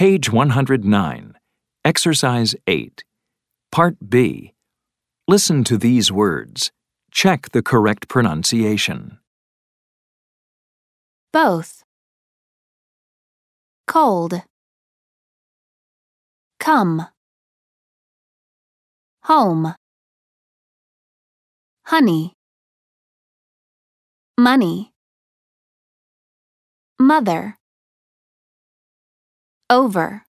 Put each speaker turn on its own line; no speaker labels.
Page 109. Exercise 8. Part B. Listen to these words. Check the correct pronunciation.
Both. Cold. Come. Home. Honey. Money. Mother. Over.